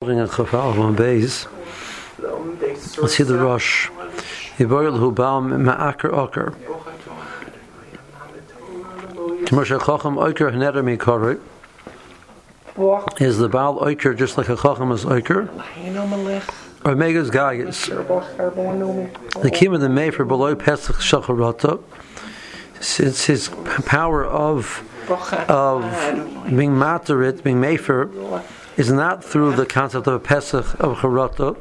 starting at Chafal on base. Let's see the Rosh. Yiboyel hu baal ma'aker oker. T'moshe chacham oker neder mikorei. Is the baal oker just like a chacham is oker? Or megas gayas? The kima the mefer below pesach shacharata. Since his power of being materit, being mefer, is not through the concept of a pesach of charata,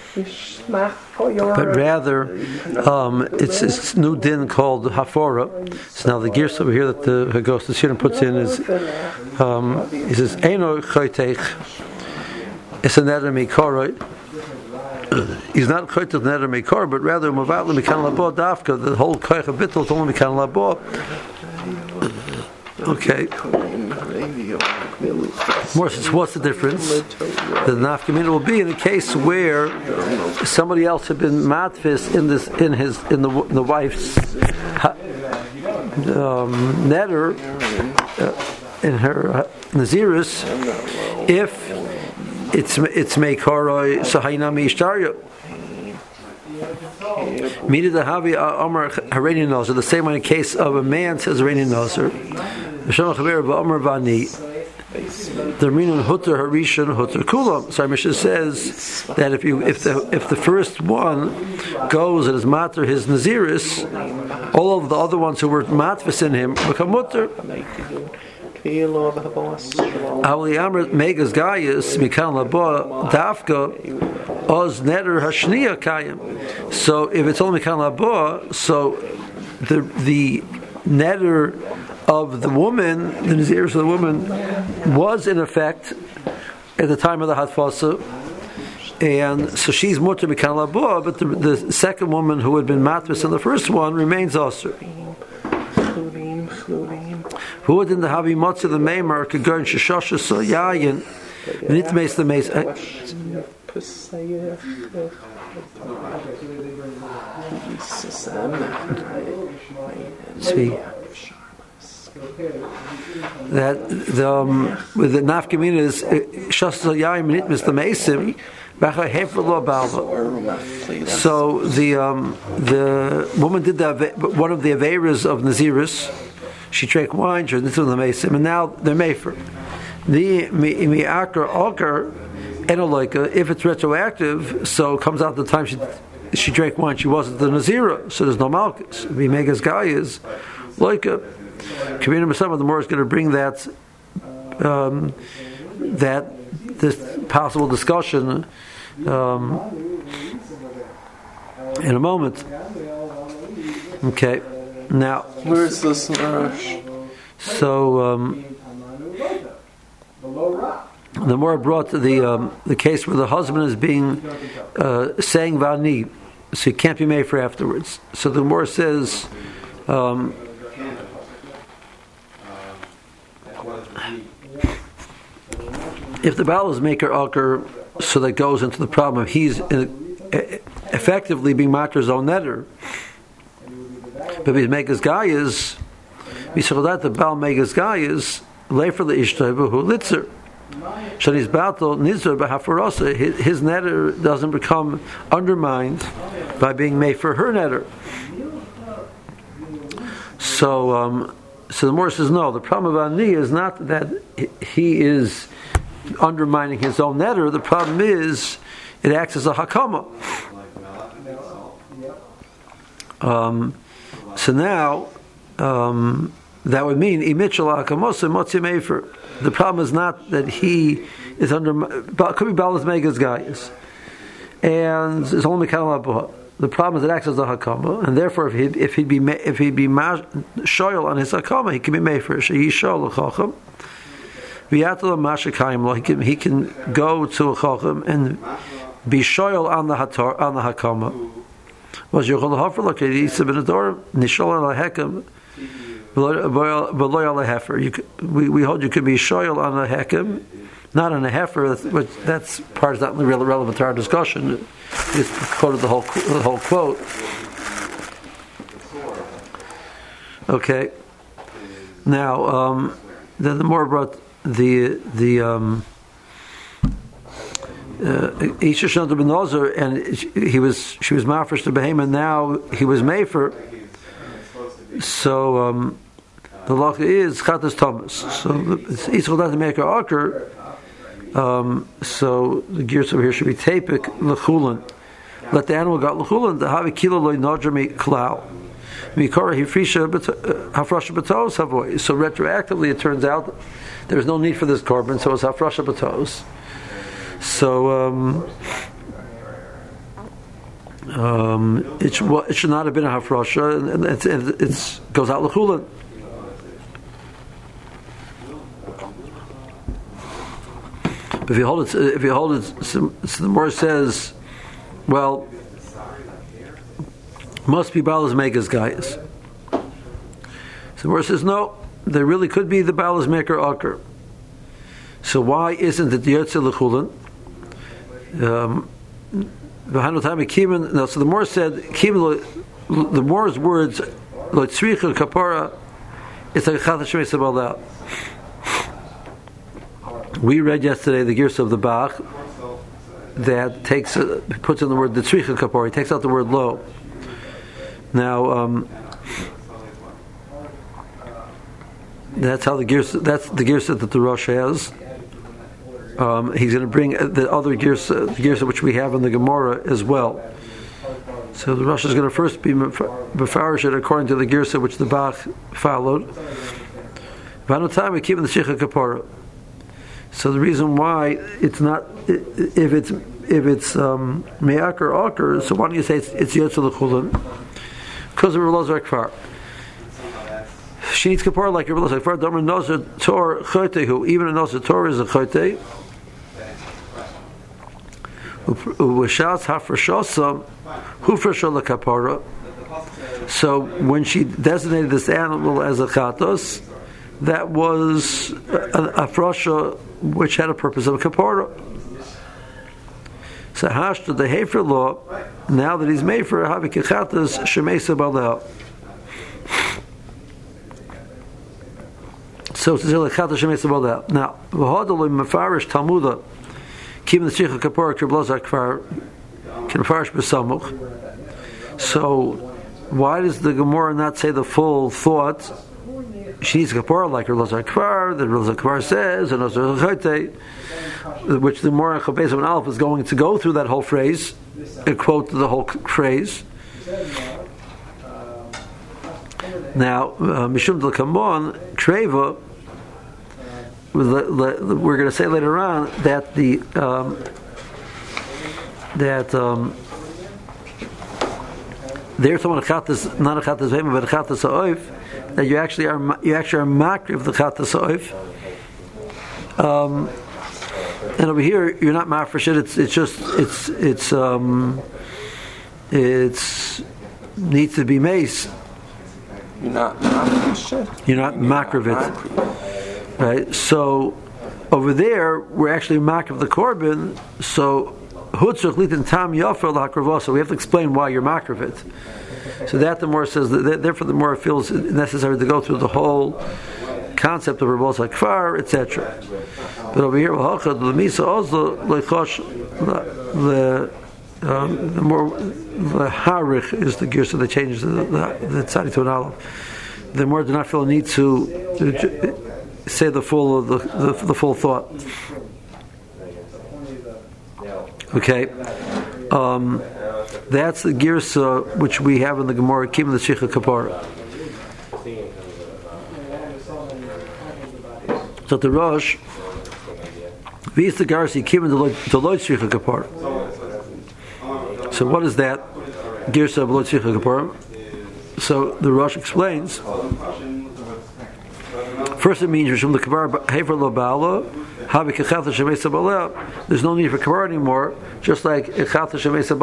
but rather it's new din called hafora. So now the gears over here that the Hagos the Shirin puts in is he says eno chayteich. It's a neder mikora. He's not chayteich neder mikora, but rather mavatli mikan labo dafka. The whole koich of bittul is only mikan labo. Okay. More says, what's the difference? The nafkamina will be in a case where somebody else had been matfis in the wife's netter in her naziris. If it's meikaroi sahainami ishtarya. Mida the Havi Amar Haranian Nozer, the same way in case of a man says Haranian Nozer. The Minun Hutter Harishan Hutter Kulam. So Mishnah says that if the first one goes and is matter his naziris, all of the other ones who were matvis in him become mutter. Avli Amr Megas Gayas Mikan Labo Dafka Oz Neder Hashniya Kayim. So if it's only Mikan Labo, so the neder of the woman, the naziris of the woman, was in effect at the time of the hatfasa, and so she's mutter Mikan Labo, but the second woman who had been matvis in the first one remains also. Who would in the Havi Motza the Maimar could go in Shashasha so Yayin Nit Mace the Mace. See that with the Nafkamina is Shashasha Yayin Nit Mace the Mace. So the woman did one of the averas of Naziris. She drank wine, she was the Mesim, and now they're Mefer. The Mi'akar Alkar Enoloika, if it's retroactive, so it comes out the time she drank wine, she wasn't the Nazira, so there's no Malchus. The Megas Guy is Loika. Kabina Masama, the more is going to bring that this possible discussion in a moment. Okay. Now, where is this in Rush? So the more brought to the case where the husband is being saying vani, so he can't be made for afterwards. So the more says. If the Baal is maker alker, so that goes into the problem of he's effectively being maker's own netter. But if maker's guy is, we saw that the Baal maker's guy is lay for the ishtabu who litzer. Shani's battle nizzer b'hafarosa. His netter doesn't become undermined by being made for her netter. So the Morris says no. The problem of Ani is not that he is undermining his own netter. The problem is it acts as a hakama. So now that would mean imichal hakamosa motzi mefer. The problem is not that he is under. Could be balas megas guys, and it's only mekal. The problem is it acts as a hakama, and therefore if he'd be shoyal on his hakama, he can be mefer. She yishol l'chacham. He can go to a chacham and be shoyal on the hakama. Was your cholahofer like Yisab in the door? Nishol al hekam, beloy al hefer. We hold you could be shoyal on a hekem, not on a heifer. That's part is not really relevant to our discussion. He just quoted the whole quote. Okay. Now, then the more about the Isha Shanta Ben Ozer, and she was mafresh to Behema, and now he was Mefer. So the law is Chatas Thomas. So it's Yisrael doesn't make her occur. So the gears over here should be Tapik Lechulin. Let the animal got Lechulin. The Havi Kilo Loy Nodrami Klau. Mikora Hifrisha Hafrasha Batos Havoy. So retroactively, it turns out there's no need for this korban, so it's Hafrasha Batos. So it should not have been a hafrasha, and it goes out l'chulin. If you hold it, so the Gemara says, well, must be Balas Megas guys. So the Gemara says, no, there really could be the Balas Maker Aker. So why isn't it the Yotze l'chulin? So the Moor said, the Moor's words, "Lotzricha kapara," it's like Chata Shemei Sabalda. We read yesterday the Girsa of the Bach that puts in the word the Tzricha kapara. He takes out the word lo. Now, that's how the Girsa. That's the Girsa that the Rosh has. He's going to bring the other Girsa which we have in the Gemara as well. So the Rosh is going to first be Mefarish according to the Girsa which the Bach followed. Vanotam we keep in the Sheikha Kapara. So the reason why it's not, if it's Me'ak or Akar, so why don't you say it's Yotze L'chulin? Because of Elazar Kfar. She needs Kapara like Elazar Kfar. Domer Nazar Tor Chotehu. Even a Nazar Tor is a Chote. So when she designated this animal as a chatos, that was a frasha which had a purpose of a kapara. So hashta the hefer law, now that he's made for a havik chatos shemesa baleh. So it's a chatos shemesa baleh. Now v'hadol mefarish talmuda. Keeping the Tzricha Kapara Kiblazar Kfar can farish b'samuch. So why does the Gemara not say the full thought? She needs Kapara like Kiblazar Kfar. The Kiblazar Kfar says, and also which the Gemara in Chavez and Aleph is going to go through that whole phrase and quote the whole phrase. Now, Mishum Del Kamon Treva. We're going to say later on that they're talking about chatas, not a chatas vema, but a chatas ha'oif. That you actually are makri of the chatas ha'oif. And over here you're not mafresh it. It's needs to be mace. You're not mafresh it. You're not makriv it. Right, so over there we're actually mak of the korban. So hutzach litin tam yafer l'hakravosa. So we have to explain why you're mak of it. So that the more says that therefore the more feels necessary to go through the whole concept of Rebos HaKfar, etc. But over here, the more the harich is the gears that changes the tzadi to an aleph. The more do not feel a need to say the full the full thought. Okay, that's the girsa which we have in the Gemara Kim the Sheikha Kapara. So the Rosh, Vis the Garsi Kim the Lloyd Sheikha Kapara. So what is that girsa of Lloyd Sheikha Kapara? So the Rosh explains. First, it means there's no need for kabar anymore. Just like that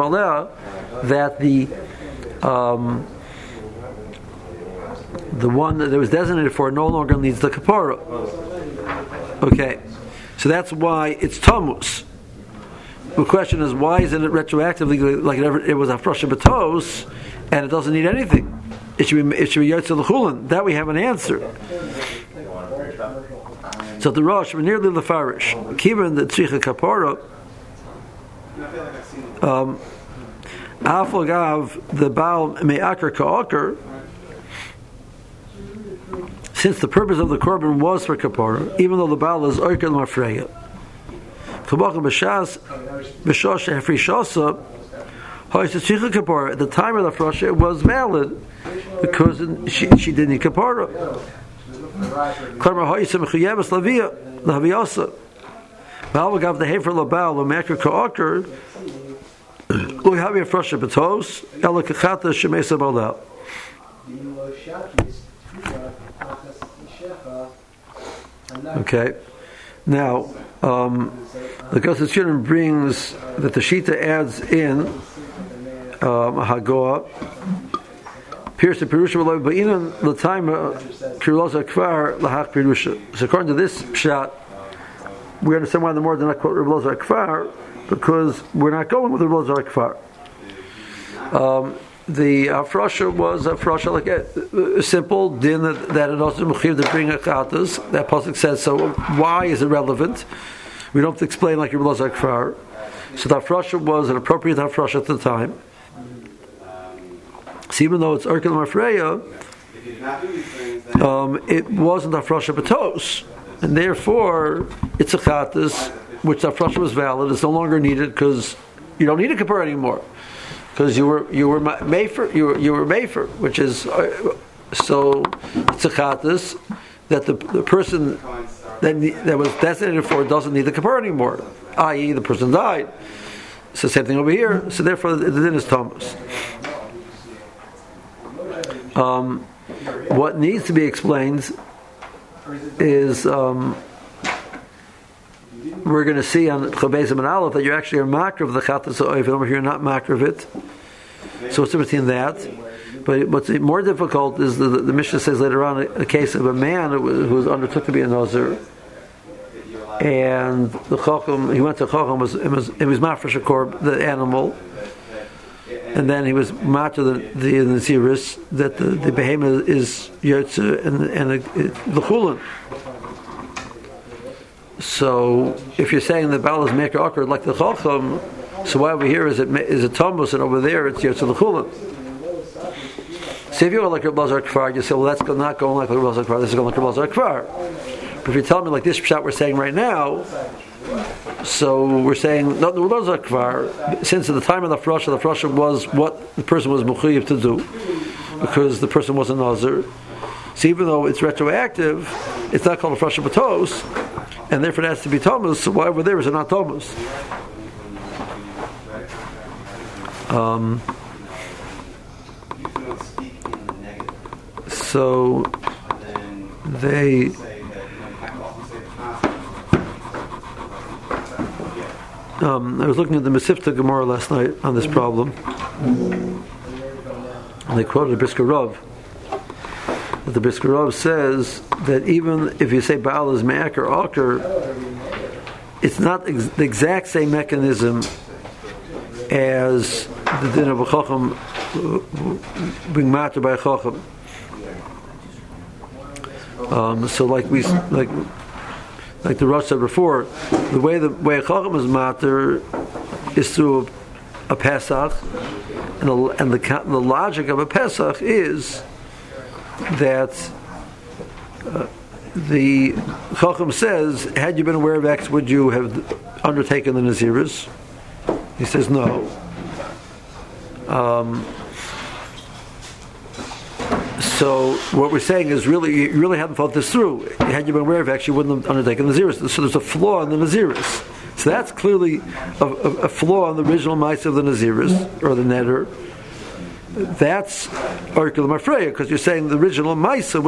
the one that it was designated for no longer needs the kapara. Okay, so that's why it's tamus. The question is, why isn't it retroactively like it was a frasha batos and it doesn't need anything? It should be yotze l'chulin. That we have an answer. So the Rosh, we're nearly the Farish. Given the Tzricha Kapara, Afagav the Baal me'akar ka'akar. Since the purpose of the korban was for kapara, even though the Baal is oiker l'mafreya. Kabbalah b'shas b'shosh hefrishasa. At the time of the frasha, it was valid because she didn't need kapara. Gav the hefer labal l'mekar ka'akar lo yavi frasha betos ela kachata shemesa baldal. Okay, now the Gosset brings that the Shita adds in Hagoah Pierce the Pirusha below, but even the time Kirulosa Kfar Lahak Pirusha. So according to this shot, we understand why the more than not quote Riboza Kfar, because we're not going with the Riboza Kfar. The Afrasha was a Afrasha like a simple din that it also mechiv to bring a chatas. That pasuk says so. Why is it relevant? We don't have to explain like Riboza Kfar. So the Afrasha was an appropriate Afrasha at the time. So even though it's Erkel Mafreya, it wasn't Afrasha Batos, and therefore it's a Chatas, which Afrasha was valid. It's no longer needed because you don't need a Kippur anymore, because you were Mefer, you were Mefer, which is so it's a Chatas that the person that was designated for doesn't need the Kippur anymore, i.e. the person died. It's the same thing over here. So therefore the din is Thomas. What needs to be explained is we're going to see on Chabez and Aleph that you actually are makar of the chatas oif, and over here you're not makar of it. So what's the difference in that? But what's more difficult is the Mishnah says later on a case of a man who was undertook to be a nazir, and the chacham, he went to chacham, it was mafresh korb, the animal. And then he was matter the Naziris that the behemoth is Yotze and the Chulin. So if you're saying the Baal is Meker Akar like the Chacham, so why over here is it Thomas and over there it's Yotze the Chulin? So if you go like Reb Lazar Kfar, you say, well, that's not going like Reb Lazar Kfar, this is going like Reb Lazar Kfar. But if you tell me like this shot we're saying right now, so we're saying no, the Reb Lazar Kfar, since at the time of the Frasha was what the person was mechuyev to do, because the person was a nazir. So even though it's retroactive, it's not called a Frasha Batos, and therefore it has to be Thomas. So why over there is it not Thomas? So they. I was looking at the Mesivta Gemara last night on this problem, and they quoted the Brisker Rav. That the Brisker Rav says that even if you say Baal is Me'ak or Akar, it's not the exact same mechanism as the din of a Chacham being matter by a Chacham. So like the Rosh said before, the way a Chacham is matter is through a Pesach, and the logic of a Pesach is that the Chacham says, had you been aware of X, would you have undertaken the Naziris? He says no. So what we're saying is you really haven't thought this through. Had you been aware of X, you wouldn't have undertaken the Naziris. So there's a flaw in the Naziris. So that's clearly a flaw in the original mice of the Naziris, or the Neder. That's Arkel Mafreya, because you're saying the original Maisa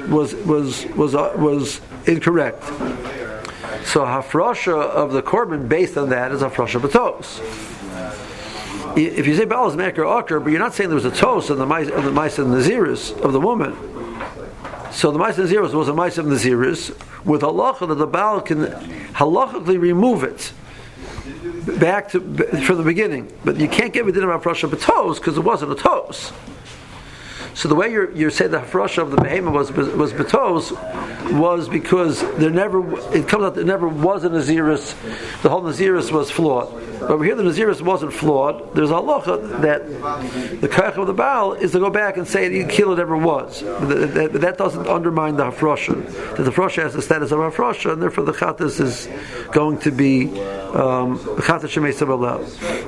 was incorrect. So Hafrasha of the Korban based on that is Hafrasha Batos. If you say Baal is Me'ak or Akar, but you're not saying there was a tos of the Maisa and Naziris of the woman. So the Maisa and Naziris was a Maisa of Naziris with halacha that the Baal can halachically remove it back from the beginning, but you can't give a din of Hafrasha Batos because it wasn't a tos. So the way you say the hafrasha of the behemoth was betos was because it comes out there never was a Naziris. The whole Naziris was flawed. But over here the Naziris wasn't flawed. There's a halacha that the koach of the Baal is to go back and say that Kila never was. But that doesn't undermine the hafrasha. That the hafrasha has the status of hafrasha, and therefore the chatas is going to be chatas shemei sabalel.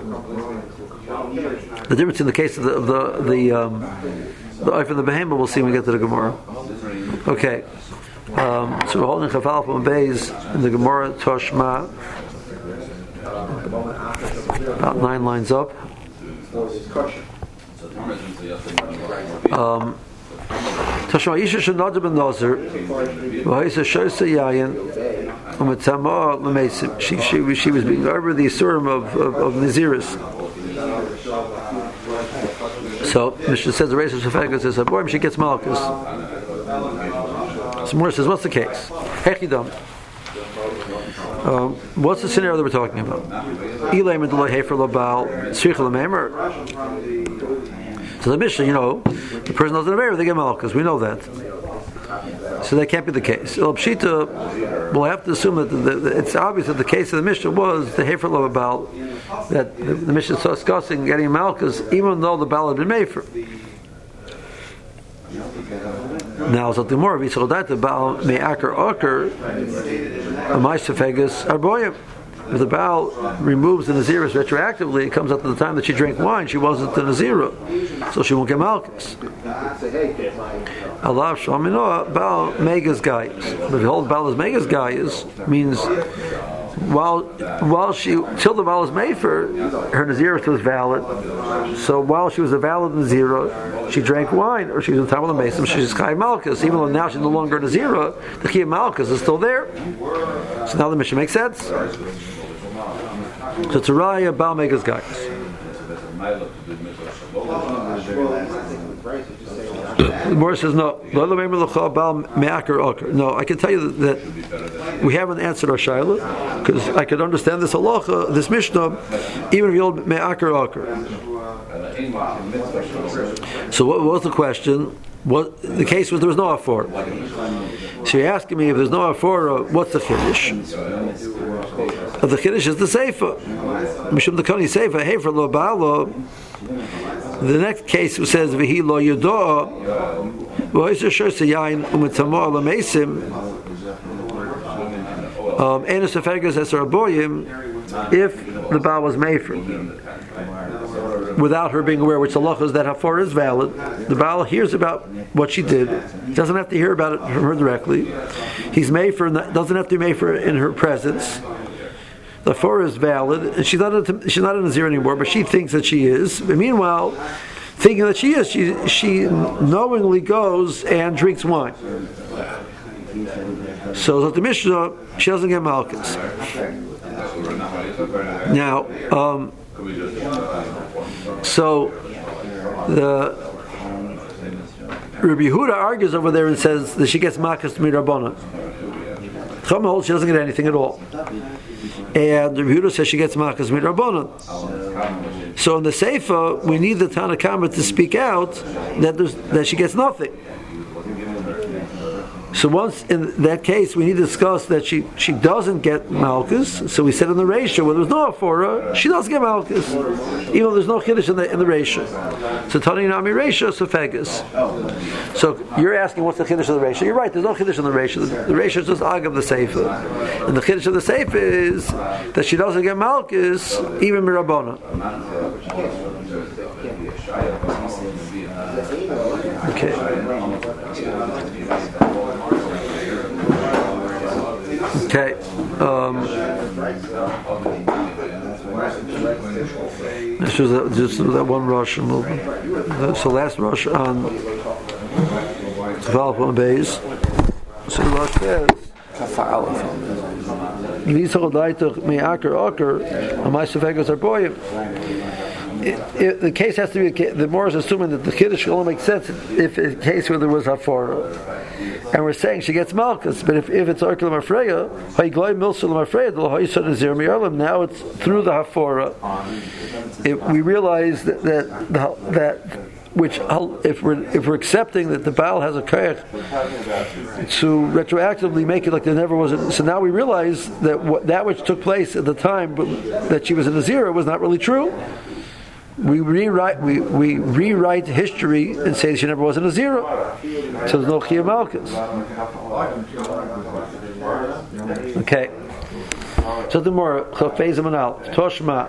The difference in the case of the Oif and the Behemoth, we'll see when we get to the Gemara. Okay. So we're holding Chafal from Beis in the Gemara Toshma. About 9 lines up. Toshma Isha Shenadar ben Nazir V'Haisa Shosa Yayin U'Metzama L'Meisim. She was being over the Isurim of Naziris. So Mishnah says the race of Shafagah says boy she gets malchus. So Mora says what's the case? Hechidam. What's the scenario that we're talking about? Elaim and Deloy Hefer Labal Tzricha Lamemer. So the Mishnah, the person doesn't have they get malchus. We know that. So that can't be the case. El Pshita, we'll have to assume that it's obvious that the case of the Mishnah was the Hefer Labal, that the Mishnah is discussing getting malchus, even though the Baal had been made for. Now, so the more of the Baal may akar a ma'asefegas arboyim. If the Baal removes the Naziris retroactively, it comes up to the time that she drank wine, she wasn't the Nazira, so she won't get malchus. Allah Shaminoah, Baal Megas Gaius. But if you hold Baal as Megas Gaius, means while she, till the Baal is made for her Naziris was valid. So while she was a valid Nazira, she drank wine, or she was in time of the Mason, she's Chai Malchus. Even though now she's no longer a Nazira, the Chai Malchus is still there. So now the mission makes sense. So Tzaraya Baal Megas Gaius. The Gemara says no. No, I can tell you that we haven't answered our shaila because I could understand this halacha, this mishnah, even if you hold me'akar akar. So what was the question? What the case was? There was no afora. So you're asking me if there's no afora, what's the chiddush? The chiddush is the seifa. Mishum the kani seifa hefer lo ba'alo. The next case says v'hi lo yudoa v'hoyser shos yain u'mitzamo la meisim enus afegas eser aboyim if the Baal was mefer without her being aware, which the law is that hafar is valid. The Baal hears about what she did. He doesn't have to hear about it from her directly. He's mefer, doesn't have to be mefer in her presence. The hafar is valid, and she's not a Nazir anymore, but she thinks that she is. But meanwhile, thinking that she is, she knowingly goes and drinks wine. So that the Mishnah, she doesn't get malchus. Now, so the Rabbi Yehuda argues over there and says that she gets malchus mirabbanan. Chama holds she doesn't get anything at all. And Rabbi Yehuda says she gets malchus mirabbanan. So in the Seifa, we need the Tanna Kama to speak out that she gets nothing. So once in that case, we need to discuss that she doesn't get malchus. So we said in the ratio, when there's no afora, she doesn't get malchus, even though there's no chiddush in the ratio. So Tani Nami ratio sefegas. So you're asking what's the chiddush of the ratio? You're right. There's no chiddush in the ratio. The ratio is just agav the seifa, and the chiddush of the seifa is that she doesn't get malchus even mirabona. Okay. Okay. This was just that one rush. That's the last rush on Development Bays. So the rush says, the case has to be, the more is assuming that the kiddush will only make sense if a case where there was hafara. And we're saying she gets malchus, but if it's Arkel Mafreya, now it's through the hafara. We realize that which if we're accepting that the Baal has a koyach to retroactively make it like there never was. So now we realize that that which took place at the time that she was in the Nazira was not really true. We rewrite history and say she never was in a zero. So there's no Chiyuv Malkus. Okay. So the more Chafei Zamanal Toshma.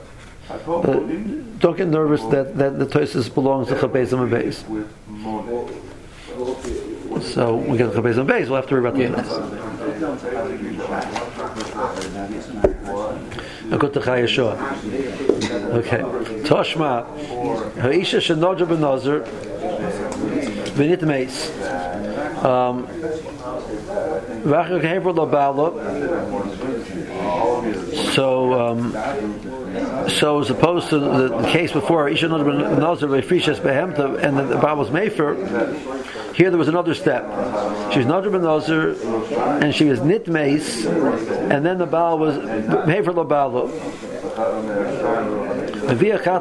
Don't get nervous that the Tosis belongs to Chafei Zaman Beis. So we get Chafei Zaman Beis. We'll have to worry about the others. I'll go to Chayeshua. Okay. Toshma, Ha'isha Shenodra B'Nazir, V'nit Meis. V'achar K'hever L'Ba'ala. So as opposed to the case before, Isha Nodra B'Nazir V'Frishes Behemta, and the Baal was Mefer, here there was another step. She was Nodra B'Nazir, and she was Nit Meis, and then the Baal was Mefer L'Ba'ala. So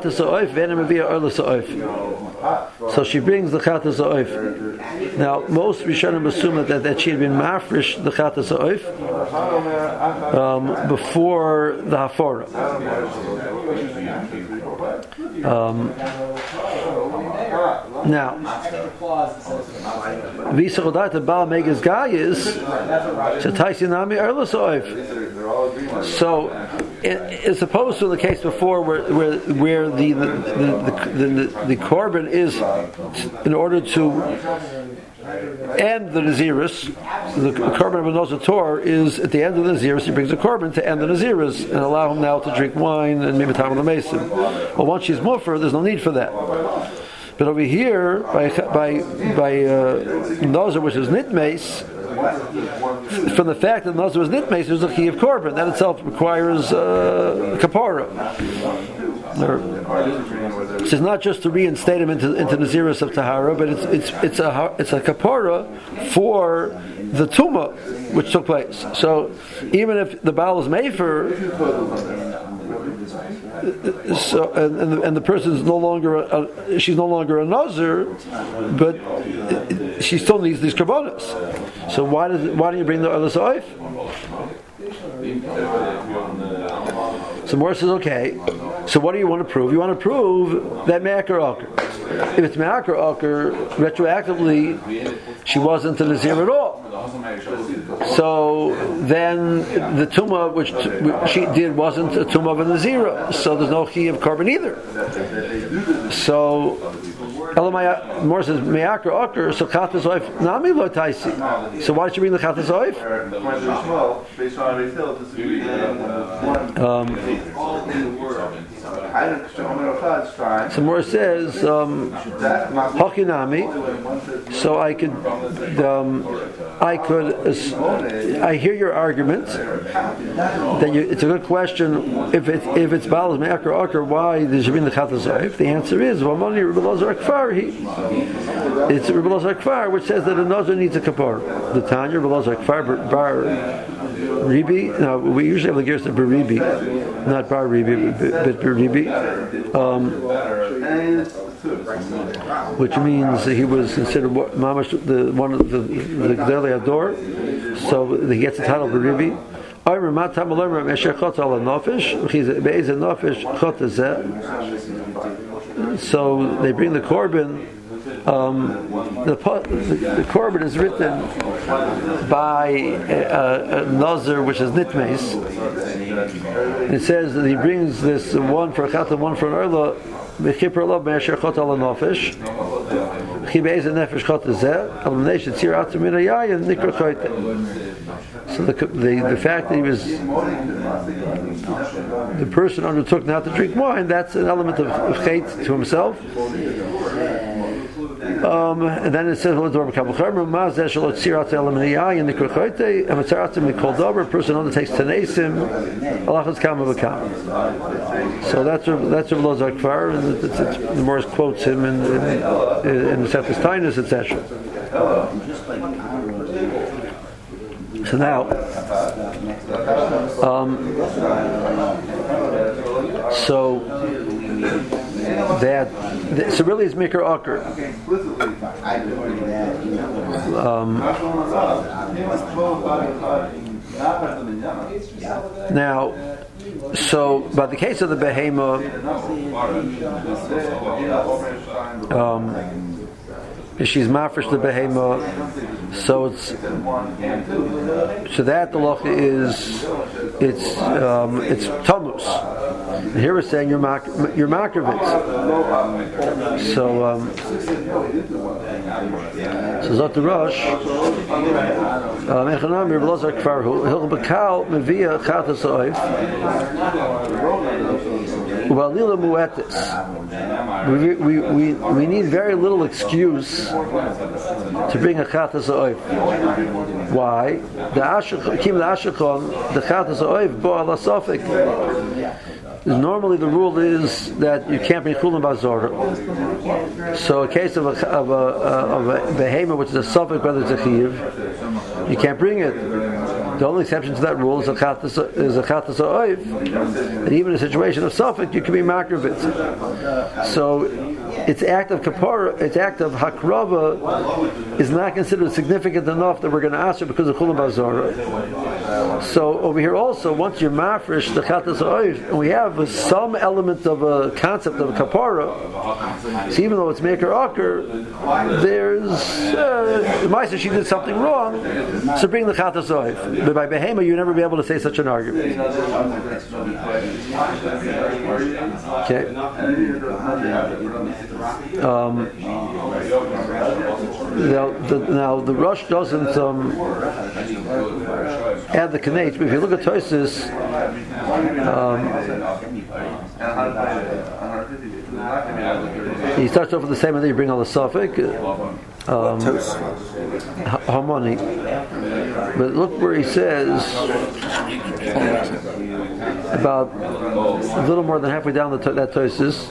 she brings the Chatas Ha'oif. Now, most Rishonim assume that she had been mafresh the Chatas Ha'oif before the Hafara. Now, V'yisachodata Baal Megas Gayis Shetaisinami Erlos Ha'oif. So, as opposed to the case before, where the korban is in order to end the Naziris, the korban of a Nozator is at the end of the Naziris. He brings a korban to end the Naziris and allow him now to drink wine and maybe time on the mason. Well, once she's mufer, there's no need for that. But over here, by Nazir, which is nitmeis, from the fact that Nazir was nitmeis, there's a chiyuv korban. That itself requires kapara. This is not just to reinstate him into Naziris of Tahara, but it's a kapara for the tumah which took place. So even if the Baal is mefer, so and the person is no longer she's no longer a Nazir, but she still needs these karbonos. So why do you bring the Erlos Ha'oif? So Morris says, okay, so what do you want to prove? You want to prove that Me'akar Akar. If it's Me'akar Akar, retroactively, she wasn't a Nazir at all. So then the Tumah which she did wasn't a Tumah of a Nazira. So there's no Chi of Korban either. So Morris says, Me'akar Akar, so Chatas Ha'oif, Nami Lo Taisi. So why did you bring the Chatas Ha'oif? So Morris says, Hakinami. So I hear your argument that it's a good question. If it's Baal Me'akar Akar, why did you bring the Chatas Ha'oif? The answer is, it's Rebbe Elazar Kfar, which says that a Nazir needs a kapar. The Tanya, Rebbe Elazar Kfar Bar Ribi. Now we usually have the gears of Bar Ribi, not Bar Ribi, but Bar Ribi, which means he was considered mamash one of the Gdolei Hador. So he gets the title Bar Ribi. So they bring the korban. The korban is written by a Nazir, which is nitmeis. It says that he brings this one for a chata, one for an erla. Mechiper love me'asher chata ala nafesh. Chi be'ez nefesh chata zeh. Elimination tzir atzim min hayay and nikra choyte. So the fact that he was the person undertook not to drink wine, that's an element of chait to himself. And then it says, a person undertakes tenesim, so that's Rebbe Elazar Kfar, and the Morris quotes him in the Sefes Tainus, etc. So now, so really it's Mikra Akar. Now, so by the case of the behema, she's mafresh the behema, so that the loch is it's tamus. And here we're saying you're makravitz. So Zot the Rosh Echanami Rebelazar Kfarhu Hil Bekal Mevia Chatas Oif Ubalila Muetis. We need very little excuse to bring a Chatas Oif. Why? The Ashachon, the Chatas Oif Bo Ala Sofik. Normally the rule is that you can't bring Chulim Bazor. So a case of a behema which is a suffix, whether it's a chiv, you can't bring it. The only exception to that rule is a chatas oiv. And even in a situation of suffix, you can be makravit. So its act of kapara, its act of hakrava, is not considered significant enough that we're going to ask her because of Chulim Bazor. So over here also, once you're mafresh the chatas oiv, and we have some element of a concept of a kapara, so even though it's maker akar, there's Maisa she did something wrong, so bring the chatas oiv. But by behema, you never be able to say such an argument. Okay. Now the Rosh doesn't add the kanech, but if you look at Tosfos, he starts off with the same, and then you bring all the suffix. Harmony. But look where he says about a little more than halfway down that Tosfos.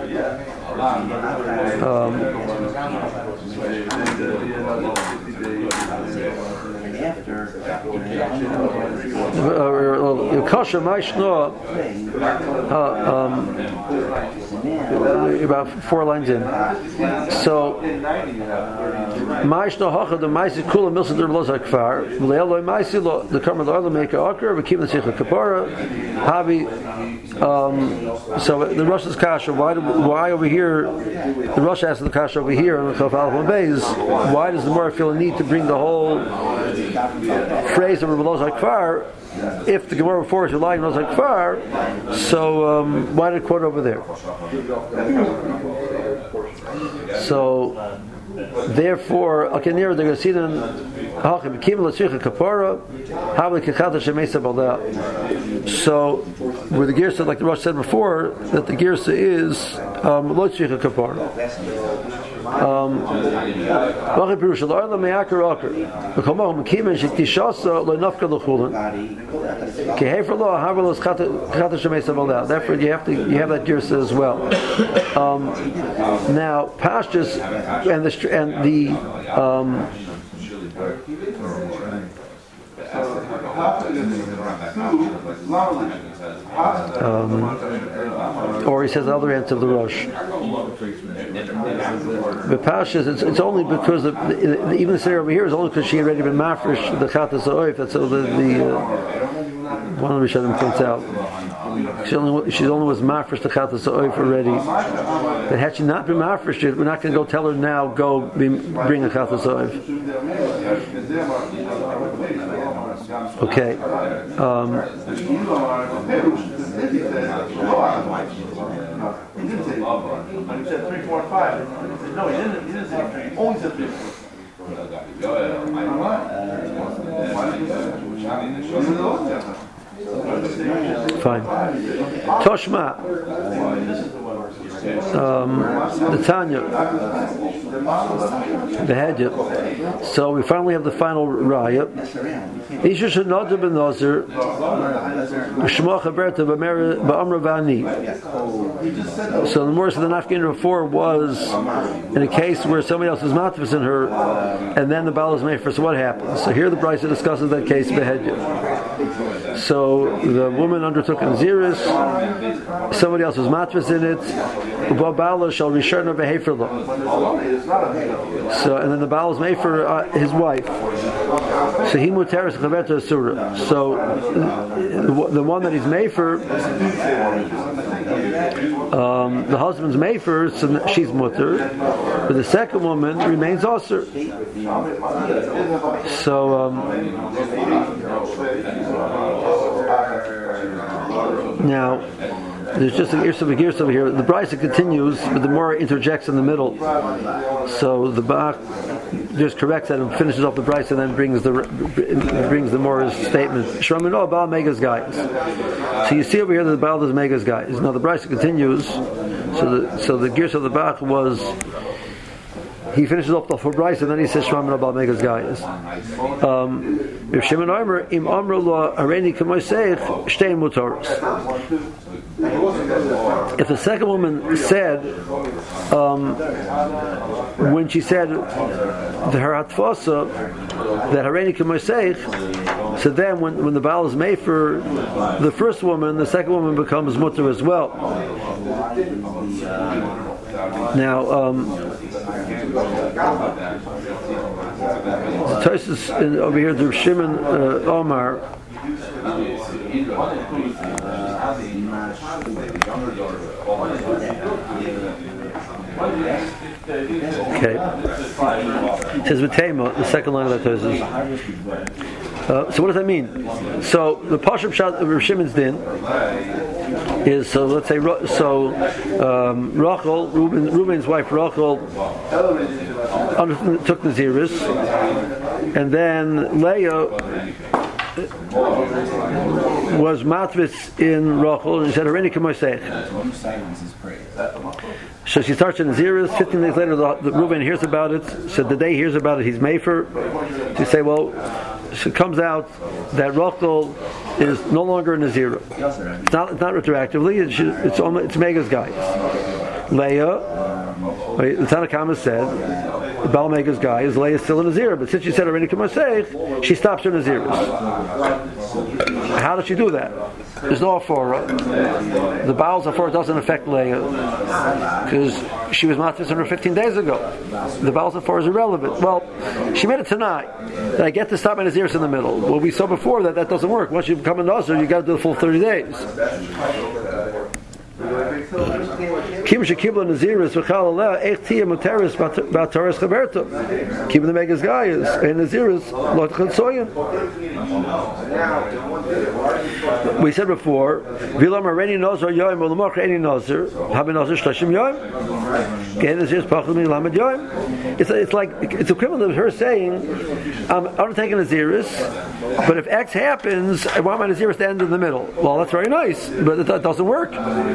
About 4 lines in. So, Ma'ishno Hacha the Ma'isi Kula Milsa Der Loza Kfar Le'eloi Ma'isi Lo the Karma the Arla Meika Akar V'Kim the Tzich Kapara Havi. So the Rosh's kasha. Why over here? The Rosh asks the kasha over here on the Chaf Aleph Beis. Why does the Gemara feel a need to bring the whole phrase of Rebbe Loza Kfar? If the Gemara before is relying on Loza Kfar, so why did it quote over there? So therefore, okay, near they're going to see them. So where the Girsa, like the Rosh said before, that the Girsa is lo tzricha kapara. Therefore, you have that Girsa as well. Now, pastures and the or he says the other answer of the Rosh. The Pashas, it's only because of even the Sarah over here is only because she had already been mafresh the Chatas Oif. That's so the one of the Rishonim points out. She only was mafresh the Chatas Oif already. But had she not been mafresh, we're not going to go tell her now bring a Chatas Oif. Okay. He didn't say 3, 4, 5. No, he didn't say 3. He only said 3. Fine. Toshma. The Tanya. The Hedja. So we finally have the final raya. Isha Shanada ben Nazir. Shema Chaberta ba'amra v'ani. So the words of the Nafkin before was in a case where somebody else is matvus in her, and then the Baal is made for. So what happens? So here the Brisa discusses that case behedya. So the woman undertook Naziris, somebody else was matras in it. So, and then the Baal was made for his wife. So he muteris chaverta asura. So the one that he's made for, the husband's made for, so she's muter, but the second woman remains asur. So now there's just a gears over here. The brisa continues, but the Mora interjects in the middle. So the Bach just corrects that and finishes off the brisa, and then brings the Mora's statement. Shramino Baal Megas guys. So you see over here that the Baal is Megas guys. Now the brisa continues. So the gears of the Bach was. He finishes off the full brisa, and then he says Shramino Baal Megas guys. If Shimon Omer im Amru lo Areni Kamoseich Shtein Mutaros. If the second woman said, when she said her hatfasa that Hareni Kamoseich, so then when the Baal is made for the first woman, the second woman becomes mutter as well. Now, Tosis over here, the Shimon Omar. Okay. It says V'tema, the second line of that Tosis. So what does that mean? So the Pashup Shot of Shimon's din is, so let's say, Rachel, Reuben's wife Rachel, took Naziris, and then Leah was matris in Rachel, and she said, Hareni Kamoseich. So she starts in Naziris. 15 days later, the Reuben hears about it. So the day he hears about it, he's mefer. She say, well, so it comes out that Rachel is no longer a Nazira. It's not retroactively. It's Mega's guy. Leah, the Tanna Kama said, Baal Mega's guy is Leah still a Nazira, but since she said already Kamasech, she stops her Naziris. How does she do that? There's no Afora. The Baal's Afora doesn't affect Leah because she was matris on her 15 days ago. The Baal's Afora is irrelevant. Well, she made it tonight. That I get to stop my Naziris in the middle. Well, we saw before that doesn't work. Once you become a Nazir, you got to do the full 30 days. Kim shekibla Naziris v'chal aleh eich tiyah muteris b'ataris chaberta. Kim the Megas Gaius and Naziris lo tchansoyin. We said before, v'lam areni nazar yoyim v'lamach areni nazar haben nazar shlashim yoyim. Again, Naziris pachal min lamed yoyim. It's equivalent of her saying, I'm undertaking Naziris, but if X happens, I want my Naziris to end in the middle. Well, that's very nice, but that doesn't work.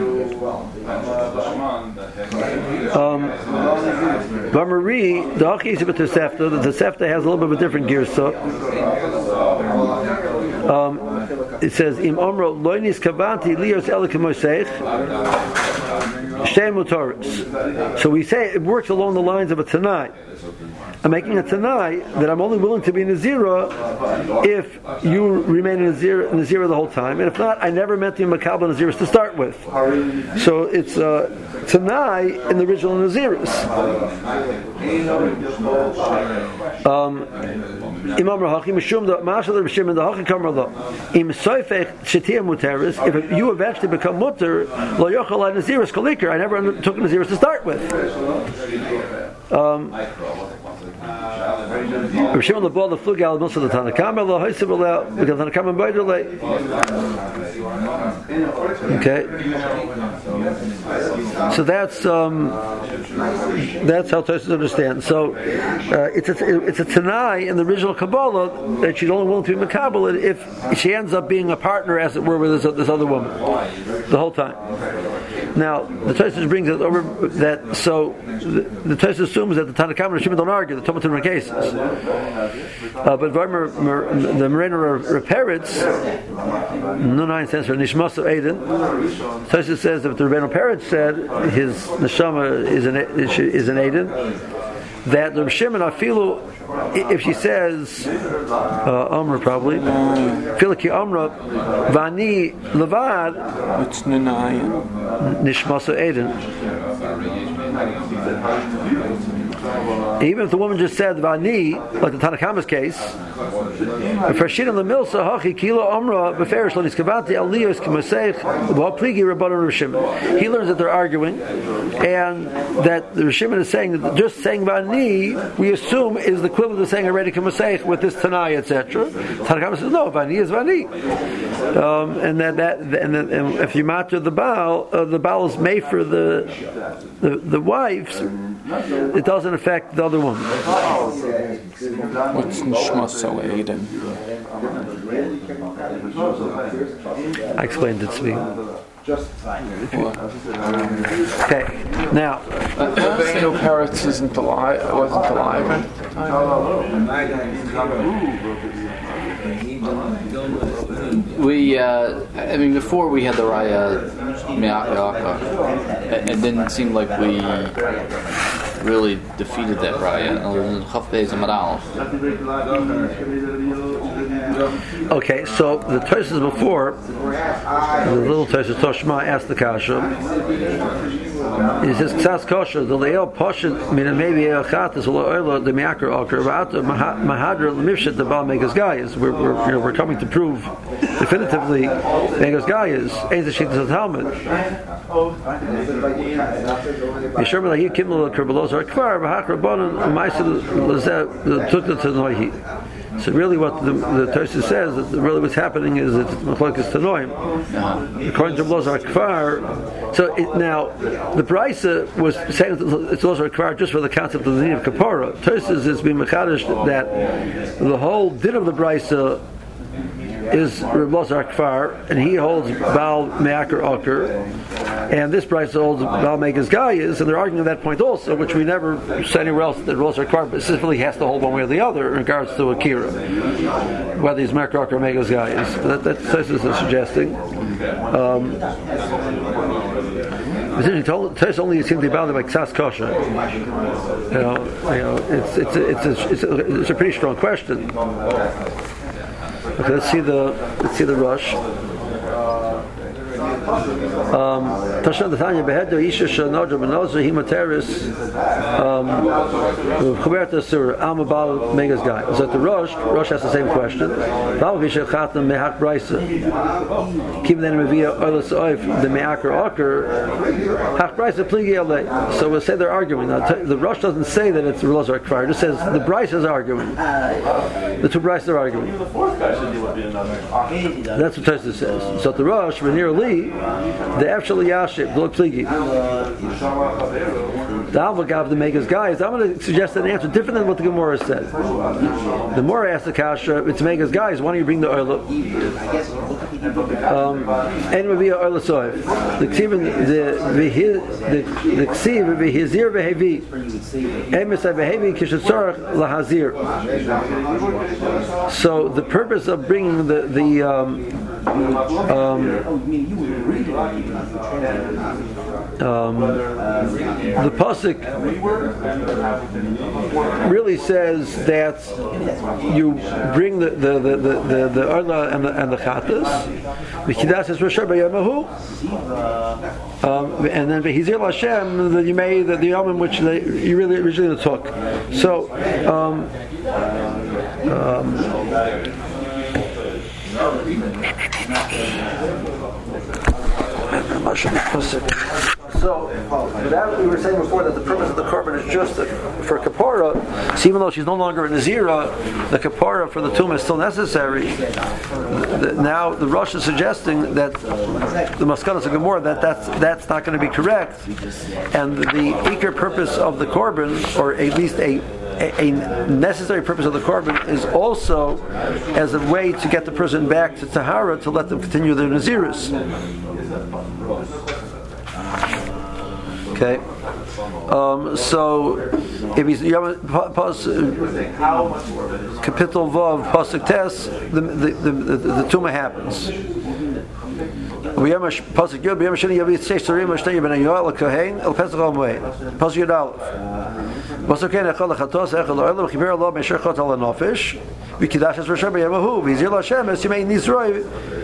Marie, the Achis of the Tosefta has a little bit of a different girsa. It says, Im Omro Loinis Kavanti Lios Elikamoseich Shtei Motoris. So we say it works along the lines of a Tanai. I'm making a Tanai that I'm only willing to be Nazira if you remain in Nazira the whole time, and if not, I never meant the Makabla Naziris to start with. So it's Tanai in the original Naziris. Imam Rahachi Mishum the Mashal Rishim and the Hachi Kamarla Im Soifech Shetia Muteris. If you eventually become Mutter, Lo Yochal Naziris Kalikar. I never took Naziris to start with. Rishim the ball the flugal most of the Tanakama Lo Haisibala because Tanakama Baidule. Okay. So that's how Tosfos understands. So it's a Tanai in the original Kabbalah that she's only willing to be Makabal if she ends up being a partner, as it were, with this other woman the whole time. Now the Tosfos brings it over that so the Tosfos assumes that the Tanakama and Shimon don't argue the Talmud different cases, but the Moreno Peretz no 9 cents for Nishmas of Aiden. Tosfos says that the Rebbeinu Peretz said his neshama is an Aiden, that the Shimon Afilu, if she says Amra probably, Filiki Amra Vani Levad It's Nanayan. Nishmasa Eden. Even if the woman just said Vani, like the Tanakama's case, for Shina Lemilsa Hachi Kilo Amra Beferish Lonis Kavati Aliyos Kamaseich Wapligi Rabbanon Rishimon. He learns that they're arguing, and that the Rishimon is saying that just saying Vani, we assume is the equivalent of saying already Kamaseich with this Tanai, etc. Tanakama says no, Vani is Vani, and and if you matter the Baal is made for the wives. It doesn't affect the other woman. What's Nishmaso Aiden? I explained it to me. Okay, now. Beno Peretz wasn't alive at the time. Before we had the Raya Me'aka, it didn't seem like we really defeated that Raya. Okay, so the Tosas before, the little Tosas Toshma asked the Kasha. He says, "Ksas kosher the leil poshet mina maybe elchatas uloila the me'aker oker about mahadra lemifshet the bal megas gayas." We're coming to prove definitively megas gayas ain't the shittas of Talmud. Yisher melahid kimel kerbelos arkvar v'hak rabbanon u'maisid l'zeh l'tukta t'noihi. So really what the Tosha says, that really what's happening is it's Mechlokes Tanoim. According to Lozar Kfar, so now the Brisa was saying it's Lozar Kfar just for the concept of the need of Kapara. Tosha is being Mechadish that the whole din of the Brisa is Lozar Kfar, and he holds Baal Me'aker Oker, and this Brisa holds Baal Megas Gayas, and they're arguing at that point also, which we never said anywhere else that Lozar Kfar specifically has to hold one way or the other in regards to Akira, whether he's Me'aker Oker or Megas Gayas. That's suggesting. Tosha only seems to be bounded by Ksas Kosher. It's a pretty strong question. Okay, let's see the rush. Tashan Tanya Behedo Isha Shanoja Menoza Hemateris Kuberta Sur Almabal Megas guy. So at the Rosh has the same question. Valvisha Khatam Mehak Brisa. Keep the name of Via Oilas Oif the Meaker Oker Hak Brisa Pligi Ale. So we'll say they're arguing. Now, the Rosh doesn't say that it's Lozar Kfar. It just says the Bryce is arguing. The two Bryces are arguing. That's what Tosha says. So at the Rosh, Renir Lee, the Efshal Yashib, Blok Pligi. The Alvagav, the Megas guys. I'm going to suggest an answer different than what the Gemara said. The Gemara asked the Kasha, it's Megas guys, why don't you bring the Oila? And would be an Oila Soif. The Ksiv, the Hizir Vehevi. Emisai Vehevi, Kishatzorach Lahazir. So the purpose of bringing the pasuk really says that you bring the Arla and the Chatas. V'kidas is Rosh Hashanah, and then V'hizir Hashem that you made the Yom in which you really originally took. So. So that we were saying before that the purpose of the korban is just for kapara. So even though she's no longer a nazira, the kapara for the tumah is still necessary. Now the Rosh is suggesting that the maskanas of Gemara that's not going to be correct, and the ikar purpose of the korban, or at least a necessary purpose of the korban, is also as a way to get the person back to tahara to let them continue their nazirus. Okay, so if he's Kapitel Vav Pasuk Tes, the tumah happens. V'yamash pasuk yud v'yamash sheni yavi tzeish tzurim v'shtei ben Yoel l'kohen el pesach al moed. Pasuk yud aleph. Pasuk ken echol lechatos echol lo'elam v'chiber lo me'asher chot al ha'nofesh v'kidash es Rosh Yamahu v'yizir l'Hashem es yimei nizroi.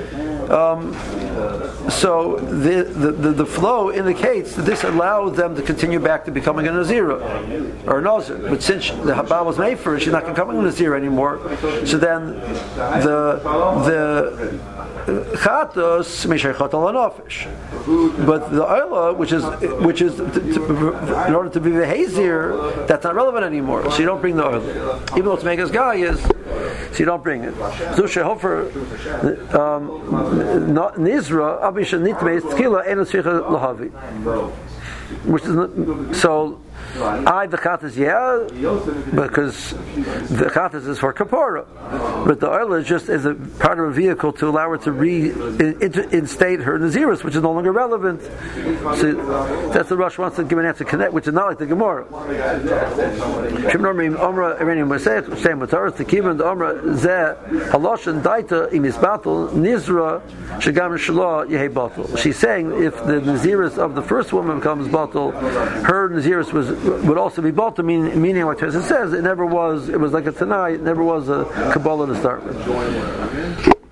So the flow indicates that this allows them to continue back to becoming a Nazira or a Nazir. But since the Habal was made for it, she's not becoming a Nazir anymore. So then the Chatos Meshaychot al Hanofish. But the Oila, which is in order to be the Hazir, that's not relevant anymore. So you don't bring the Oila. Even though it's Megas Guy is, so you don't bring it. Zusha Hofer Nizra Abisha Nitme Tkila Ena Tzricha Lahavi. Which is so the Chatas, because the Chatas is for Kapora, but the oil is just as a part of a vehicle to allow her to reinstate her Naziris, which is no longer relevant. So that's the Rosh wants to give an answer connect, which is not like the Gemara. Shemnomrim Omra Iranian Masech same with her. The Kivan the Omra Zeh Haloshan Daita Imis Batul Nizra Shagam Shalah Yehe Batul. She's saying if the Naziris of the first woman becomes Batul, her Naziris would also be Batul, meaning what Teresa says, it was like a Tanai, it never was a Kabbalah to start with.